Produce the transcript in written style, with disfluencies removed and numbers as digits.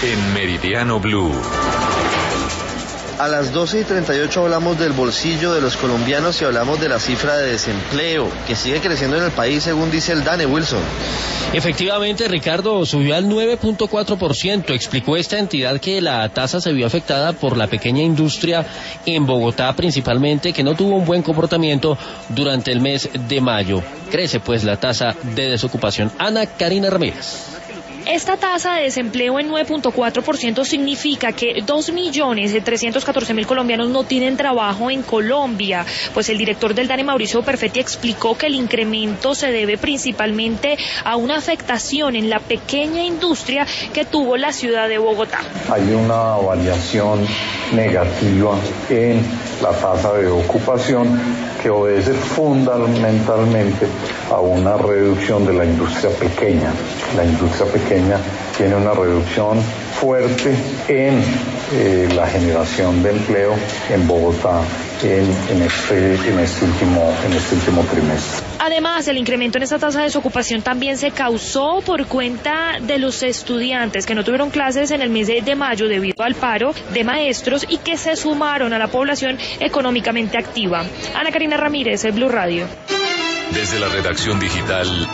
en Meridiano Blue. A las 12:38 hablamos del bolsillo de los colombianos y hablamos de la cifra de desempleo que sigue creciendo en el país, según dice el DANE. Wilson. Efectivamente, Ricardo, subió al 9.4%. Explicó esta entidad que la tasa se vio afectada por la pequeña industria en Bogotá principalmente, que no tuvo un buen comportamiento durante el mes de mayo. Crece pues la tasa de desocupación. Ana Karina Ramírez. Esta tasa de desempleo en 9.4% significa que 2.314.000 colombianos no tienen trabajo en Colombia. Pues el director del DANE, Mauricio Perfetti, explicó que el incremento se debe principalmente a una afectación en la pequeña industria que tuvo la ciudad de Bogotá. Hay una variación negativa en la tasa de ocupación que obedece fundamentalmente a una reducción de la industria pequeña. La industria pequeña tiene una reducción fuerte en la generación de empleo en Bogotá en este último trimestre. Además, el incremento en esta tasa de desocupación también se causó por cuenta de los estudiantes que no tuvieron clases en el mes de mayo debido al paro de maestros y que se sumaron a la población económicamente activa. Ana Karina Ramírez, Blue Radio. Desde la redacción digital